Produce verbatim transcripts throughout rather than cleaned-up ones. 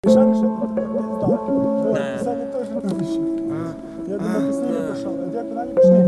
Шаришь, это пизда. Да, писание тоже научу. Я думаю, ты с ними пошел. А где куда не пошли?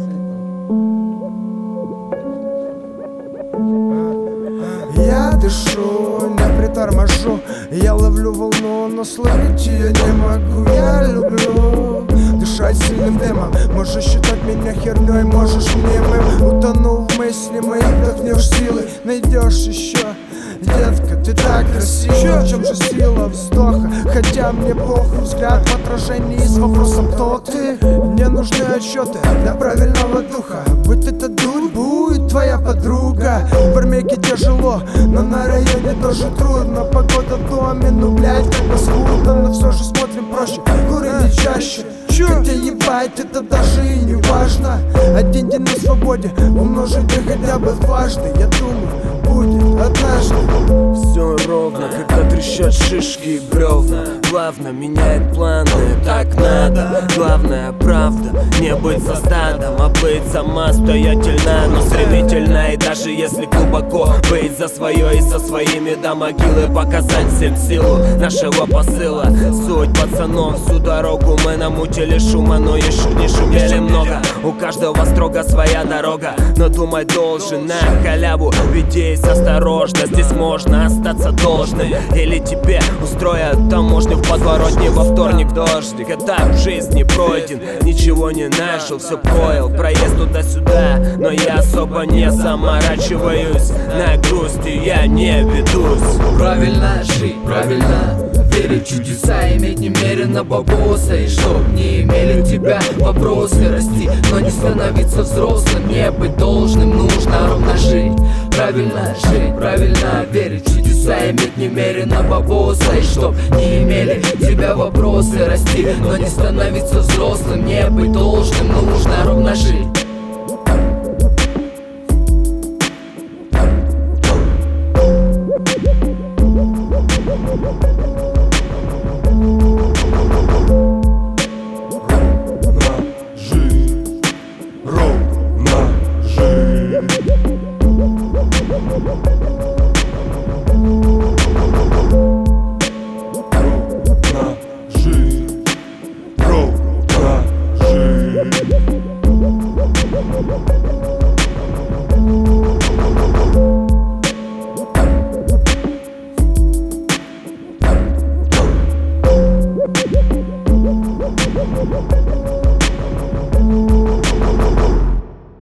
Я дышу, не приторможу. Я ловлю волну, но словить ее не могу. Я люблю дышать сильным дымом. Можешь считать меня херней, можешь мнимым. Утону в мысли моих, вдохнешь силы, найдешь еще. Детка, ты так красива, в чем же сила вздоха? Хотя мне похуй, взгляд в отражении с вопросом кто ты? Мне нужны отчеты для правильного духа. Будь это дурь, будет твоя подруга. В Армейке тяжело, но на районе тоже трудно. Погода в доме, ну блять, как бы скудно. Но все же смотрим проще, курили чаще. Хотя ебать, это даже и не важно. Один день на свободе умножить бы хотя бы дважды. Я думаю, будет однажды. Все ровно, когда трещат шишки и бревна. Плавно меняет планы, так надо. Главное правда, не быть за стадом, а быть самостоятельно, но стремительно. И даже если глубоко, быть за свое и со своими до могилы. Показать всем силу нашего посыла. Суть пацанов, всю дорогу мы намутили шума, но еще не шумели много. У каждого строго своя дорога, но думать должен на халяву. Ведь есть осторожно, здесь можно остаться должным. Или тебе устроят таможню в подворотне во вторник дождик. Этап жизни пройден, ничего не нашел, все проел. Проезд туда-сюда, но я особо не заморачиваюсь. На грусти я не ведусь. Правильно жить, правильно верить в чудеса, иметь немерено бабоса. И чтоб не имели тебя вопросы, расти, но не становиться взрослым. Не быть должным, нужно ровно жить. Правильно жить, правильно верить в чудеса, иметь немерено бабоса. И чтоб не имели тебя вопросы, расти, но не становиться взрослым. Не быть должным, нужно ровно жить.